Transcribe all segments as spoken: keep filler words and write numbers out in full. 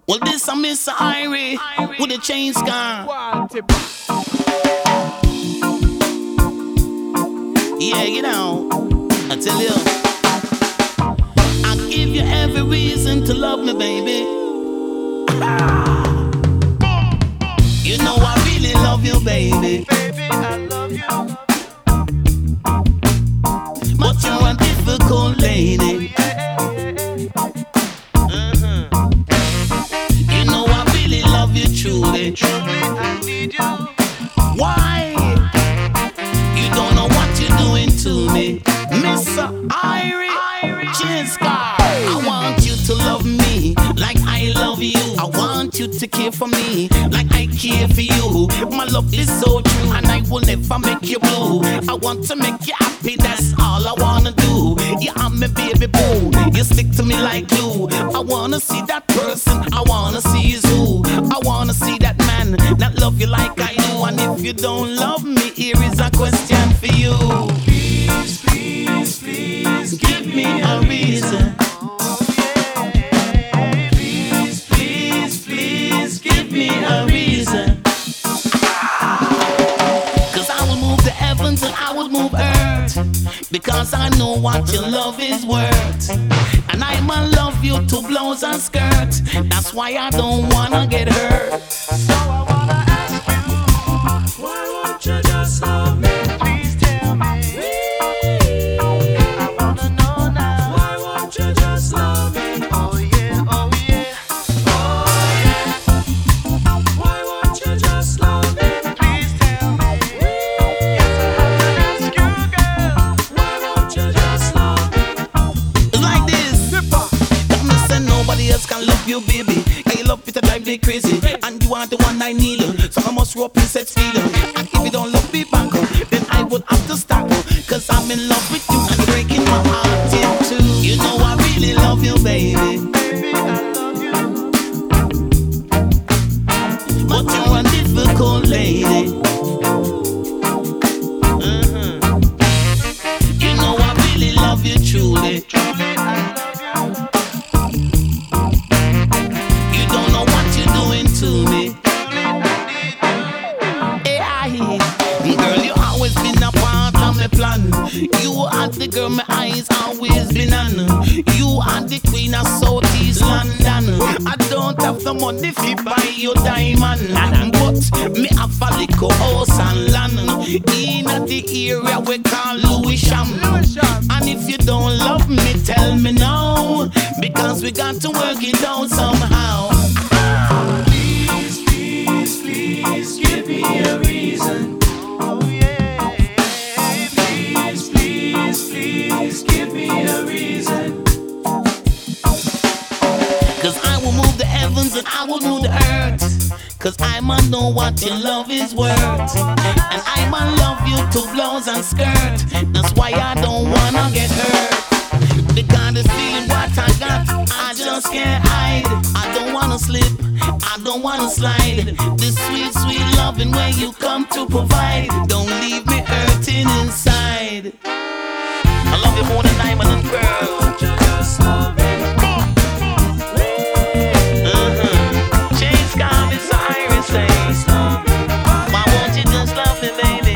Well, this a Mister Irie with a chain scar. Yeah, you know, I tell you, I give you every reason to love me, baby. You know I really love you, baby. Baby, I love you. But you're a difficult lady. Uh-huh. You know I really love you truly. Truly, I need you. Why? You don't know what you're doing to me, Mister Irie, Chain Scar. I want you to love me like I love you. I want you to care for me like I care for you. My love is so true and I will never make you blue. I want to make you happy, that's all I wanna do. You are my baby boo, you stick to me like glue. I wanna see that person, I wanna see is who. I wanna see that man that love you like I do. And if you don't love me, here is a question for you. Please, please, please, Give me a reason. Please, please, please, Give me a reason. Cause I will move the heavens and I will move earth, because I know what your love is worth. And I'ma love you to blouse and skirt. That's why I don't wanna get hurt. So I wanna ask you, why won't you just love me? Please tell me. I wanna know now. Why won't you just love me? Oh yeah, oh yeah, oh yeah. Why won't you just love me? Please tell me. Yes, I have to ask you, girl. Why won't you just love me? It's like this. Don't listen, nobody else can love you, baby. Yeah, you love it to drive me crazy, and you are the one I need. So I must rope in sex feeling. And if you don't love me back, then I would have to stop. Cause I'm in love with you and you're breaking my heart in two. You know I really love you, baby. Baby, I love you. But you're a difficult lady. Uh-huh. You know I really love you truly. Truly, I love you. You don't know what you're doing to me. Truly, I need you. Hey, I, girl, you always been a part of my plan. You are the girl my eyes always been on. You are the queen of Southeast London. I don't have the money to buy your diamond, but me have a little house and land in the area we call Lewisham. And if you don't love me, tell me now, because we got to work it out somehow. Please, please, please, give me a reason. Oh yeah. Please, please, please, give me a reason. Cause I will move the heavens and I will move the earth. Cause I'ma know what your love is worth. And I'ma love you to blouse and skirt. That's why I don't wanna get hurt. Because this feeling what I got, I just can't hide. I don't wanna slip, I don't wanna slide. This sweet, sweet loving where you come to provide. Don't leave me hurting inside. I love you more than diamond and pearl. Won't you just love me? Why won't you just love me, baby?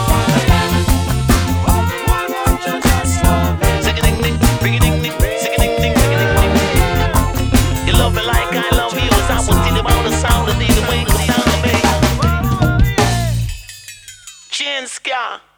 Why won't you just love me? Sing-a-ding-ding, ring-a-ding-ding, sing-a-ding-ding, ring-a-ding-ding. You love me like I love you, as I will tell you about the sound of the way it sound, baby. Chain Scar.